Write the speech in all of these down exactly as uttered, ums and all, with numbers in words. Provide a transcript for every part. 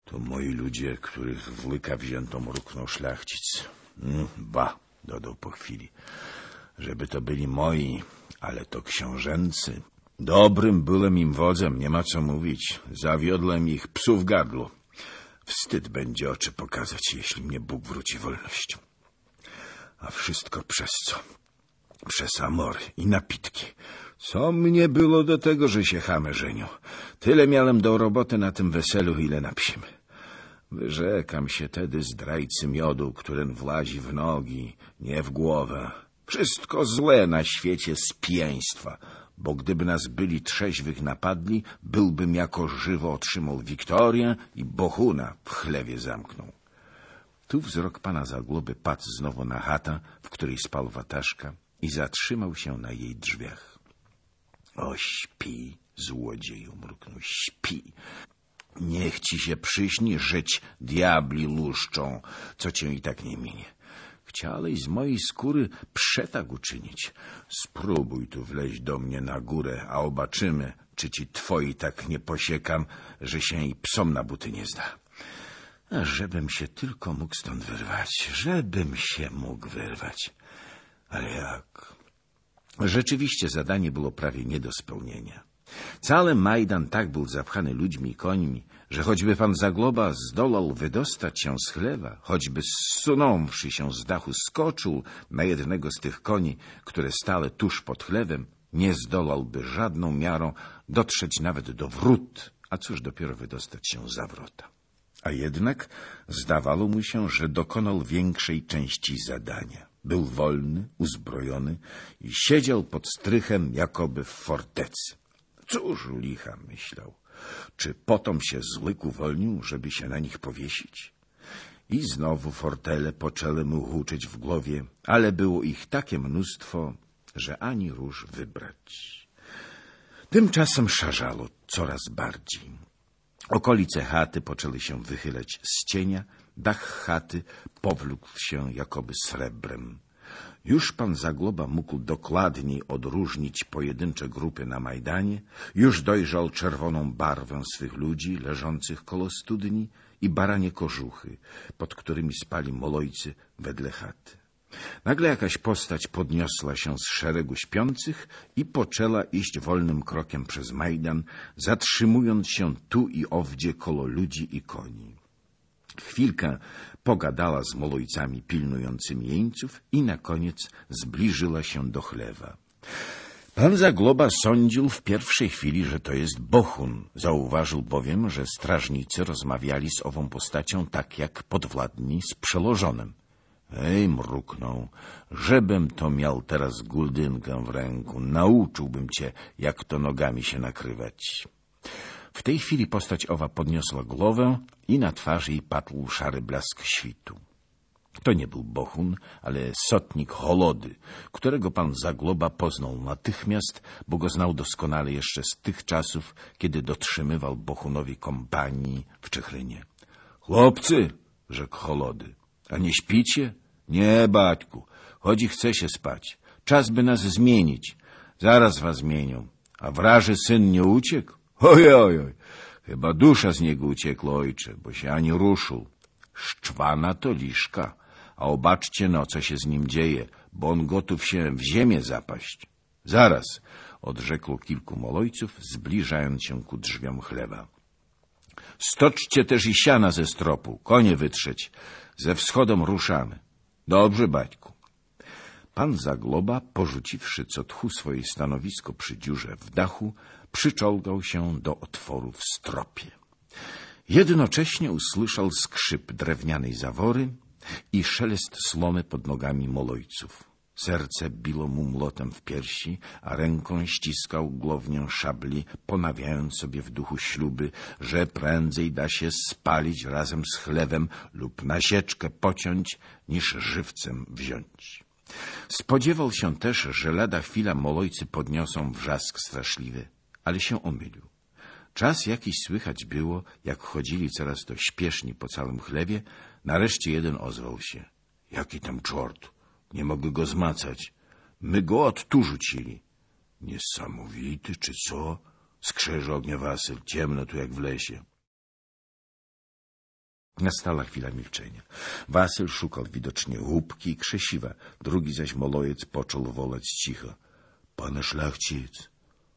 To moi ludzie, których w łyka wzięto mruknął szlachcic. Mm, ba, dodał po chwili. Żeby to byli moi, ale to książęcy. Dobrym byłem im wodzem, nie ma co mówić. Zawiodłem ich psu w gardlu. Wstyd będzie oczy pokazać, jeśli mnie Bóg wróci wolność. A wszystko przez co? Przez amory i napitki. Co mnie było do tego, że się chamy żenił? Tyle miałem do roboty na tym weselu, ile na psim. Wyrzekam się tedy zdrajcy miodu, którym włazi w nogi, nie w głowę. Wszystko złe na świecie z pijaństwa, bo gdyby nas byli trzeźwych napadli, byłbym jako żywo otrzymał Wiktorię i Bohuna w chlewie zamknął. Tu wzrok pana Zagloby padł znowu na chatę, w której spał Wataszka, i zatrzymał się na jej drzwiach. O, śpi, złodzieju, mruknął, śpi. Niech ci się przyśni, żyć diabli luszczą, co cię i tak nie minie. Chciałeś z mojej skóry przetak uczynić. Spróbuj tu wleźć do mnie na górę, a obaczymy, czy ci twoi tak nie posiekam, że się i psom na buty nie zda. A żebym się tylko mógł stąd wyrwać, żebym się mógł wyrwać. Ale jak? Rzeczywiście zadanie było prawie nie do spełnienia. Cały Majdan tak był zapchany ludźmi i końmi, że choćby pan Zagloba zdołał wydostać się z chlewa, choćby zsunąwszy się z dachu skoczył na jednego z tych koni, które stały tuż pod chlewem, nie zdołałby żadną miarą dotrzeć nawet do wrót, a cóż dopiero wydostać się za wrota. A jednak zdawało mu się, że dokonał większej części zadania. Był wolny, uzbrojony i siedział pod strychem jakoby w fortecy. Cóż licha, myślał, czy potom się z łyk uwolnił, żeby się na nich powiesić? I znowu fortele poczęły mu huczyć w głowie, ale było ich takie mnóstwo, że ani róż wybrać. Tymczasem szarzało coraz bardziej. Okolice chaty poczęły się wychylać z cienia, dach chaty powlókł się jakoby srebrem. Już pan Zagloba mógł dokładniej odróżnić pojedyncze grupy na Majdanie, już dojrzał czerwoną barwę swych ludzi leżących koło studni i baranie kożuchy, pod którymi spali molojcy wedle chaty. Nagle jakaś postać podniosła się z szeregu śpiących i poczęła iść wolnym krokiem przez Majdan, zatrzymując się tu i owdzie koło ludzi i koni. Chwilkę pogadała z molojcami pilnującymi jeńców i na koniec zbliżyła się do chlewa. Pan Zagloba sądził w pierwszej chwili, że to jest Bohun. Zauważył bowiem, że strażnicy rozmawiali z ową postacią tak jak podwładni z przełożonym. Ej, mruknął, żebym to miał teraz guldynkę w ręku, nauczyłbym cię, jak to nogami się nakrywać. W tej chwili postać owa podniosła głowę i na twarzy jej padł szary blask świtu. To nie był Bohun, ale sotnik Holody, którego pan Zagloba poznał natychmiast, bo go znał doskonale jeszcze z tych czasów, kiedy dotrzymywał Bohunowi kompanii w Czechrynie. — Chłopcy! — rzekł Holody. — A nie śpicie? — Nie, baćku, chodzi chce się spać. Czas by nas zmienić. Zaraz was zmienią. A wraży syn nie uciekł? Oj, oj, oj, chyba dusza z niego uciekła, ojcze, bo się ani ruszył. Szczwana to liszka, a obaczcie no, co się z nim dzieje, bo on gotów się w ziemię zapaść. Zaraz, odrzekło kilku molojców, zbliżając się ku drzwiom chlewa. Stoczcie też i siana ze stropu, konie wytrzeć, ze wschodem ruszamy. Dobrze, baćku. Pan Zagloba, porzuciwszy co tchu swoje stanowisko przy dziurze w dachu, przyczołgał się do otworu w stropie. Jednocześnie usłyszał skrzyp drewnianej zawory i szelest słomy pod nogami molojców. Serce biło mu młotem w piersi, a ręką ściskał głownię szabli, ponawiając sobie w duchu śluby, że prędzej da się spalić razem z chlewem lub na sieczkę pociąć, niż żywcem wziąć. Spodziewał się też, że lada chwila molojcy podniosą wrzask straszliwy, ale się omylił. Czas jakiś słychać było, jak chodzili coraz to śpieszniej po całym chlewie, nareszcie jeden ozwał się. — Jaki tam czort? Nie mogę go zmacać. My go od tu rzucili. — Niesamowity, czy co? — skrzeże Ogniowasyl. Ciemno tu jak w lesie. Nastała chwila milczenia. Wasyl szukał widocznie łupki i krzesiwa, drugi zaś molojec począł wolać cicho. Panie szlachcic,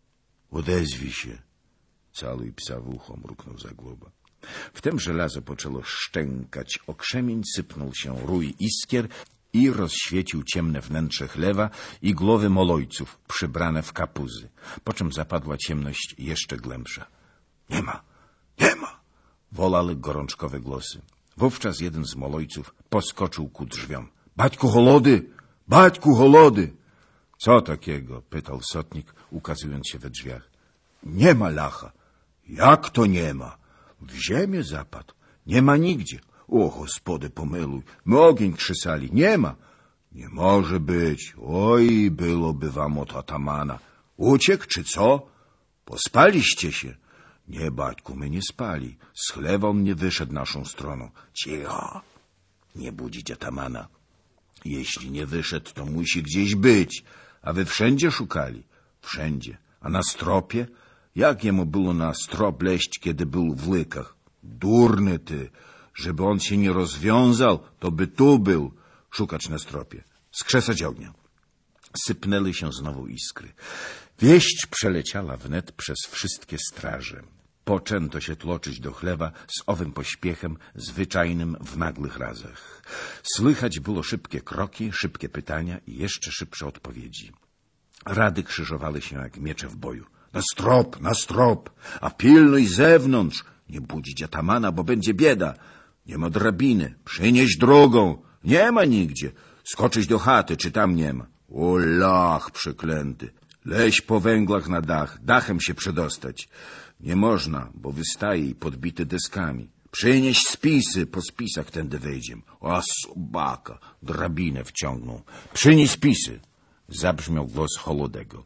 odezwij się. Całuj psa w ucho, mruknął Zagloba. Wtem żelazo poczęło szczękać, o krzemień sypnął się rój iskier i rozświecił ciemne wnętrze chlewa i głowy molojców przybrane w kapuzy, po czym zapadła ciemność jeszcze głębsza. Nie ma, nie ma! Wolały gorączkowe głosy. Wówczas jeden z molojców poskoczył ku drzwiom. Baćku holody! Baćku holody! Co takiego? Pytał sotnik, ukazując się we drzwiach. Nie ma lacha. Jak to nie ma? W ziemię zapadł. Nie ma nigdzie. O, gospody, pomyluj. My ogień krzysali. Nie ma. Nie może być. Oj, byłoby wam od atamana. Uciekł, czy co? Pospaliście się. Nie, baćku, my nie spali. Z chlewa on nie wyszedł naszą stroną. Cicho. Nie budzić atamana. Jeśli nie wyszedł, to musi gdzieś być. A wy wszędzie szukali? Wszędzie. A na stropie? Jak jemu było na strop leść, kiedy był w Lykach? Durny ty. Żeby on się nie rozwiązał, to by tu był. Szukać na stropie. Skrzesać ognia. Sypnęły się znowu iskry. Wieść przeleciała wnet przez wszystkie straże. Poczęto się tłoczyć do chlewa z owym pośpiechem zwyczajnym w nagłych razach. Słychać było szybkie kroki, szybkie pytania i jeszcze szybsze odpowiedzi. Rady krzyżowały się jak miecze w boju. Na strop, na strop, a pilnuj zewnątrz. Nie budzić atamana, bo będzie bieda. Nie ma drabiny, przynieś drugą. Nie ma nigdzie. Skoczyć do chaty, czy tam nie ma. O lach przeklęty. Leź po węglach na dach, dachem się przedostać. Nie można, bo wystaje i podbity deskami. Przynieś spisy, po spisach tędy wejdziem. O, sobaka, drabinę wciągnął. Przynieś spisy. Zabrzmiał głos Holodego.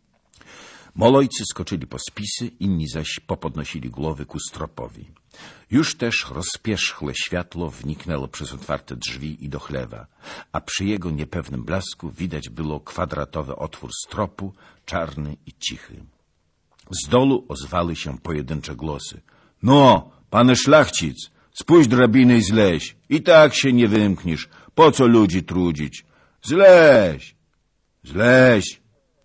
Molojcy skoczyli po spisy, inni zaś popodnosili głowy ku stropowi. Już też rozpierzchłe światło wniknęło przez otwarte drzwi i do chlewa, a przy jego niepewnym blasku widać było kwadratowy otwór stropu, czarny i cichy. Z dolu ozwały się pojedyncze głosy. No, panie szlachcic, spuść drabinę i zleź. I tak się nie wymkniesz. Po co ludzi trudzić? Zleź, zleź.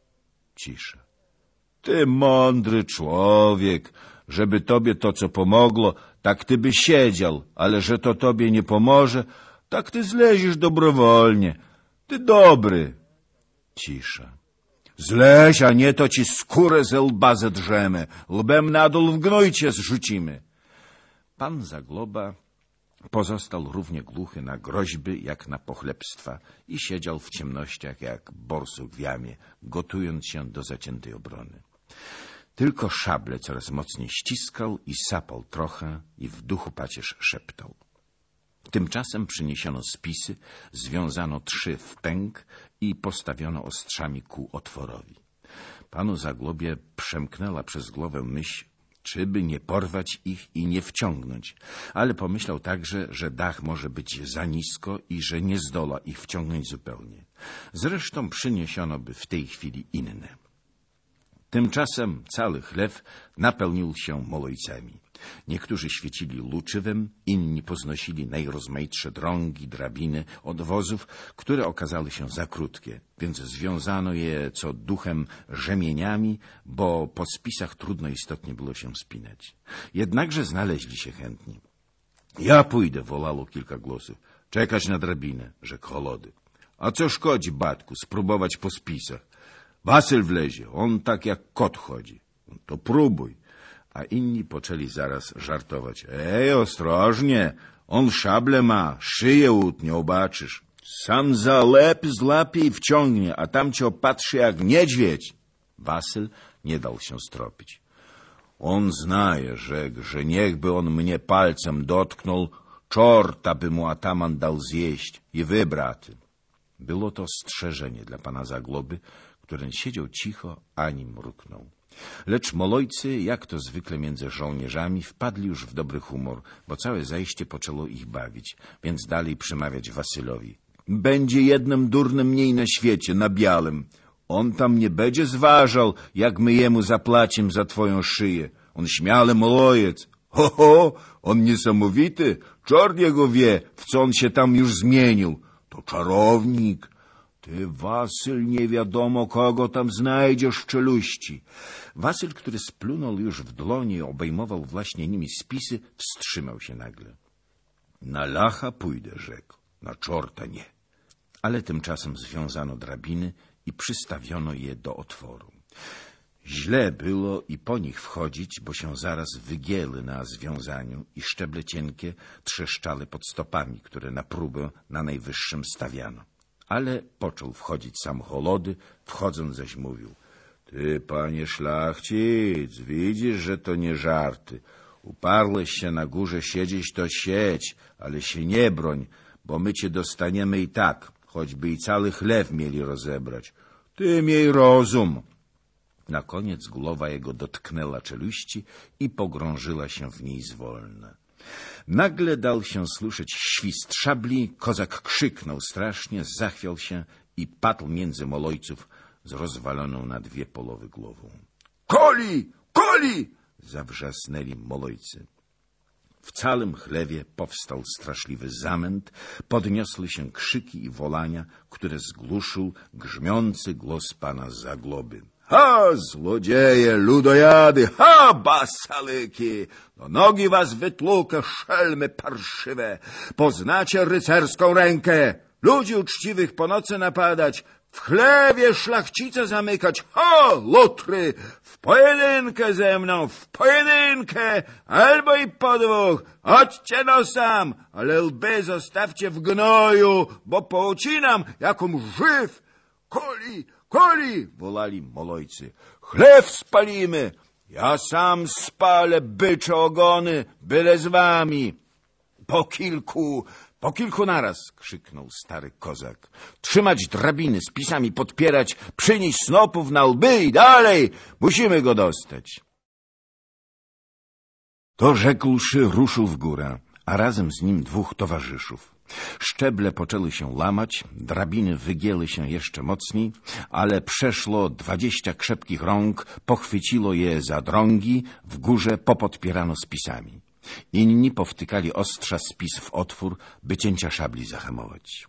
Cisza. Ty mądry człowiek, żeby tobie to, co pomogło, tak ty by siedział, ale że to tobie nie pomoże, tak ty zleziesz dobrowolnie. Ty dobry. Cisza. Zleź, a nie to ci skórę ze łba zedrzemy, łbem na dół w gnój cię zrzucimy. Pan Zagloba pozostał równie głuchy na groźby jak na pochlebstwa i siedział w ciemnościach jak borsuk w jamie, gotując się do zaciętej obrony. Tylko szable coraz mocniej ściskał i sapał trochę i w duchu pacierz szeptał. Tymczasem przyniesiono spisy, związano trzy w pęk i postawiono ostrzami ku otworowi. Panu Zaglobie przemknęła przez głowę myśl, czy by nie porwać ich i nie wciągnąć, ale pomyślał także, że dach może być za nisko i że nie zdola ich wciągnąć zupełnie. Zresztą przyniesiono by w tej chwili inne. Tymczasem cały chlew napełnił się molojcami. Niektórzy świecili luczywem, inni poznosili najrozmaitsze drągi, drabiny od wozów, które okazały się za krótkie, więc związano je co duchem rzemieniami, bo po spisach trudno istotnie było się spinać. Jednakże znaleźli się chętni. Ja pójdę, wolało kilka głosów. Czekać na drabinę, rzekł Holody. A co szkodzi, batku, spróbować po spisach? Wasyl wlezie, on tak jak kot chodzi. To próbuj. A inni poczęli zaraz żartować. Ej, ostrożnie, on szable ma, szyję utnie, obaczysz. Sam za lep złapie i wciągnie, a tam cię opatrzy jak niedźwiedź. Wasyl nie dał się stropić. On znaje, rzekł, że niechby on mnie palcem dotknął, czorta by mu ataman dał zjeść. I wy, braty. Było to strzeżenie dla pana Zagloby, który siedział cicho, ani mruknął. Lecz molojcy, jak to zwykle między żołnierzami, wpadli już w dobry humor, bo całe zajście poczęło ich bawić, więc dali przemawiać Wasylowi. Będzie jednym durnym mniej na świecie, na białym. On tam nie będzie zważał, jak my jemu zapłacimy za twoją szyję. On śmiały molojec, Ho, ho, on niesamowity. Czort jego wie, w co on się tam już zmienił. To czarownik. Ty, Wasyl, nie wiadomo, kogo tam znajdziesz w czeluści. Wasyl, który splunął już w dłonie i obejmował właśnie nimi spisy, wstrzymał się nagle. Na lacha pójdę, rzekł, na czorta nie. Ale tymczasem związano drabiny i przystawiono je do otworu. Źle było i po nich wchodzić, bo się zaraz wygięły na związaniu i szczeble cienkie trzeszczały pod stopami, które na próbę na najwyższym stawiano. Ale począł wchodzić sam Holody, wchodząc zaś mówił: ty, panie szlachcic, widzisz, że to nie żarty. Uparłeś się na górze siedzieć, to siedź, ale się nie broń, bo my cię dostaniemy i tak, choćby i cały chlew mieli rozebrać. Ty miej rozum. Na koniec głowa jego dotknęła czeluści i pogrążyła się w niej zwolna. Nagle dał się słyszeć świst szabli, kozak krzyknął strasznie, zachwiał się i padł między molojców z rozwaloną na dwie połowy głową. Koli! Koli! Zawrzasnęli molojcy. W całym chlewie powstał straszliwy zamęt, podniosły się krzyki i wolania, które zgłuszył grzmiący głos pana Zagloby. Ha, złodzieje, ludojady, ha, basalyki! Do nogi was wytłukę, szelmy parszywe! Poznacie rycerską rękę! Ludzi uczciwych po nocy napadać, w chlewie szlachcice zamykać! Ha, lutry! W pojedynkę ze mną, w pojedynkę! Albo i po dwóch! Chodźcie no sam! Ale łby zostawcie w gnoju, bo poucinam, jakom żyw! Koli! Koli! Wolali molojcy. Chlew spalimy! Ja sam spalę bycze ogony, byle z wami. Po kilku, po kilku naraz, krzyknął stary kozak. Trzymać drabiny, z pisami podpierać, przynieść snopów na łby i dalej. Musimy go dostać. To rzekłszy, ruszył w górę, a razem z nim dwóch towarzyszów. Szczeble poczęły się łamać, drabiny wygięły się jeszcze mocniej, ale przeszło dwadzieścia krzepkich rąk, pochwyciło je za drągi, w górze popodpierano spisami. Inni powtykali ostrza spis w otwór, by cięcia szabli zahamować.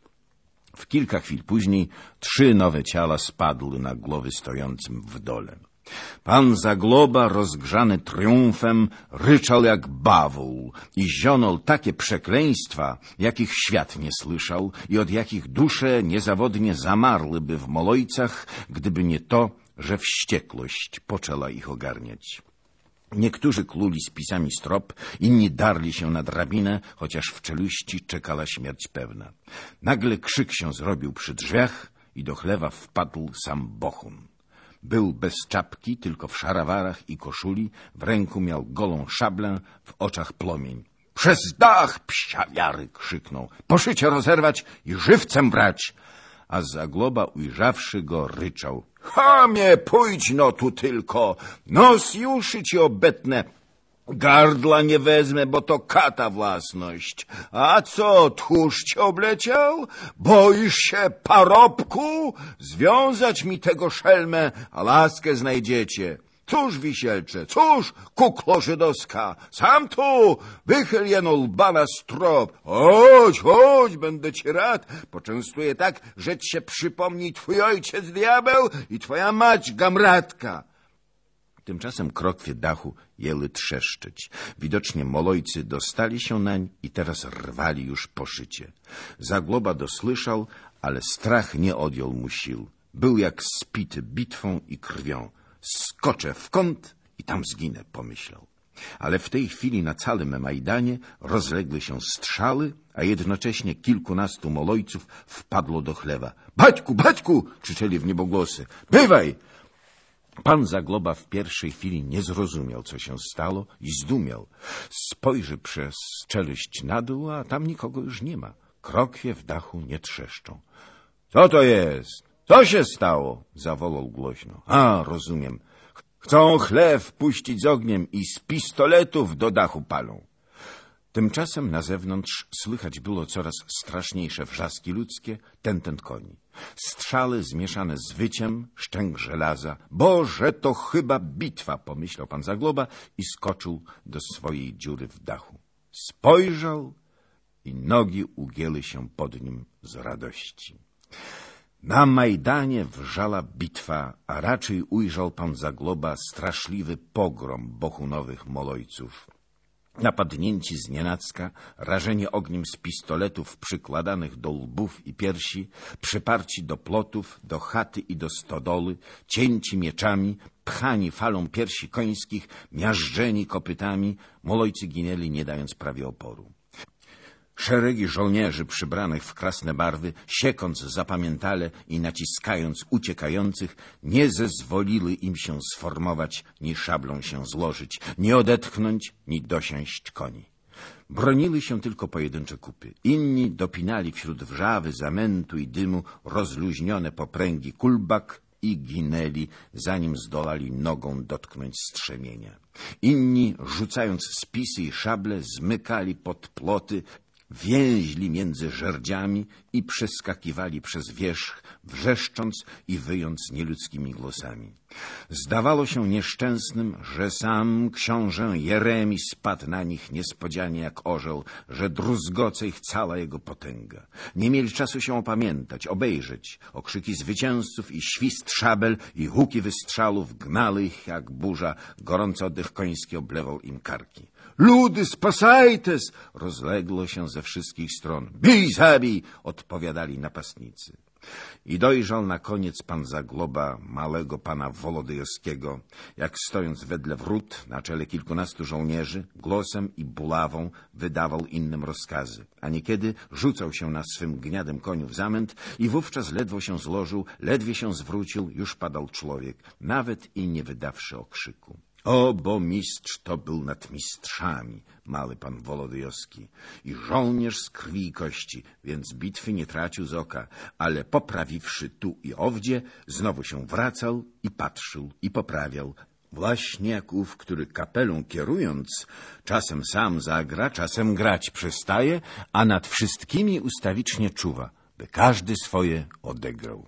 W kilka chwil później trzy nowe ciała spadły na głowy stojącym w dole. Pan Zagloba, rozgrzany triumfem, ryczał jak bawół i zionął takie przekleństwa, jakich świat nie słyszał i od jakich dusze niezawodnie zamarłyby w molojcach, gdyby nie to, że wściekłość poczęła ich ogarniać. Niektórzy kluli spisami strop, inni darli się na drabinę, chociaż w czeluści czekała śmierć pewna. Nagle krzyk się zrobił przy drzwiach i do chlewa wpadł sam Bohun. Był bez czapki, tylko w szarawarach i koszuli, w ręku miał golą szablę, w oczach płomień. Przez dach, psiawiary! Krzyknął. Poszycie rozerwać i żywcem brać! A Zagloba, ujrzawszy go, ryczał. Chamie, pójdź no tu tylko! Nos i uszy ci obetnę! Gardła nie wezmę, bo to kata własność. A co, tchórz cię obleciał? Boisz się, parobku? Związać mi tego szelmę, a laskę znajdziecie. Cóż, wisielcze, cóż, kuklo żydowska, sam tu, wychyl jeno lba na strop. Chodź, chodź, będę ci rad. Poczęstuję tak, że ci się przypomni twój ojciec diabeł i twoja mać gamratka. Tymczasem krokwie dachu jęły trzeszczeć. Widocznie molojcy dostali się nań i teraz rwali już poszycie. Zagloba dosłyszał, ale strach nie odjął mu sił. Był jak spity bitwą i krwią. Skoczę w kąt i tam zginę, pomyślał. Ale w tej chwili na całym Majdanie rozległy się strzały, a jednocześnie kilkunastu molojców wpadło do chlewa. Baćku, baćku! Krzyczeli w niebogłosy. Bywaj! Pan Zagloba w pierwszej chwili nie zrozumiał, co się stało i zdumiał. Spojrzy przez czeluść na dół, a tam nikogo już nie ma. Krokwie w dachu nie trzeszczą. Co to jest? Co się stało? Zawołał głośno. A, rozumiem. Chcą chlew puścić z ogniem i z pistoletów do dachu palą. Tymczasem na zewnątrz słychać było coraz straszniejsze wrzaski ludzkie, tentent koni. Strzały zmieszane z wyciem, szczęk żelaza. Boże, to chyba bitwa, pomyślał pan Zagloba i skoczył do swojej dziury w dachu. Spojrzał i nogi ugięły się pod nim z radości. Na Majdanie wrzała bitwa, a raczej ujrzał pan Zagloba straszliwy pogrom bohunowych molojców. Napadnięci znienacka, rażeni ogniem z pistoletów przykładanych do łbów i piersi, przyparci do plotów, do chaty i do stodoły, cięci mieczami, pchani falą piersi końskich, miażdżeni kopytami, molojcy ginęli, nie dając prawie oporu. Szeregi żołnierzy przybranych w krasne barwy, siekąc zapamiętale i naciskając uciekających, nie zezwoliły im się sformować, ni szablą się złożyć, ni odetchnąć, ni dosiąść koni. Broniły się tylko pojedyncze kupy. Inni dopinali wśród wrzawy, zamętu i dymu rozluźnione popręgi kulbak i ginęli, zanim zdolali nogą dotknąć strzemienia. Inni, rzucając spisy i szable, zmykali pod ploty, więźli między żerdziami i przeskakiwali przez wierzch, wrzeszcząc i wyjąc nieludzkimi głosami. Zdawało się nieszczęsnym, że sam książę Jeremi spadł na nich niespodzianie jak orzeł, że druzgoce ich cała jego potęga. Nie mieli czasu się opamiętać, obejrzeć. Okrzyki zwycięzców i świst szabel i huki wystrzałów gnały ich jak burza, gorący oddech koński oblewał im karki. Ludy, spasajtes! Rozległo się ze wszystkich stron. Bij, zabij! Odpowiadali napastnicy. I dojrzał na koniec pan Zagloba małego pana Wolodyjowskiego, jak stojąc wedle wrót na czele kilkunastu żołnierzy, głosem i bulawą wydawał innym rozkazy, a niekiedy rzucał się na swym gniadym koniu w zamęt i wówczas ledwo się złożył, ledwie się zwrócił, już padał człowiek, nawet i nie wydawszy okrzyku. O, bo mistrz to był nad mistrzami, mały pan Wolodyjowski, i żołnierz z krwi i kości, więc bitwy nie tracił z oka, ale poprawiwszy tu i owdzie, znowu się wracał i patrzył i poprawiał, właśnie jak ów, który kapelą kierując, czasem sam zagra, czasem grać przestaje, a nad wszystkimi ustawicznie czuwa, by każdy swoje odegrał.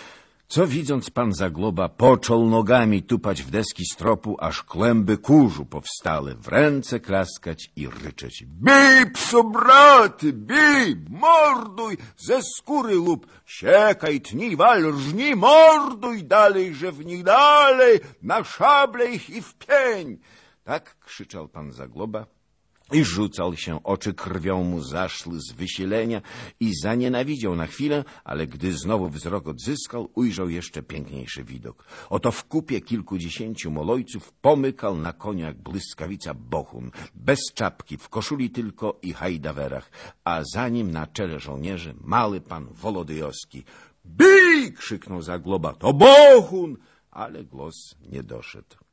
Co widząc pan Zagloba począł nogami tupać w deski stropu, aż kłęby kurzu powstale, w ręce klaskać i ryczeć. Bij, psobraty, bij, morduj, ze skóry lub, siekaj, tnij, wal, rżnij, morduj dalej, że w nich dalej, na szable ich i w pień. Tak krzyczał pan Zagloba i rzucał się, oczy krwią mu zaszły z wysilenia i zanienawidział na chwilę, ale gdy znowu wzrok odzyskał, ujrzał jeszcze piękniejszy widok. Oto w kupie kilkudziesięciu molojców pomykał na koniu jak błyskawica Bohun, bez czapki, w koszuli tylko i hajdawerach, a za nim na czele żołnierzy mały pan Wolodyjowski. Bij! Krzyknął Zagloba, to Bohun! Ale głos nie doszedł.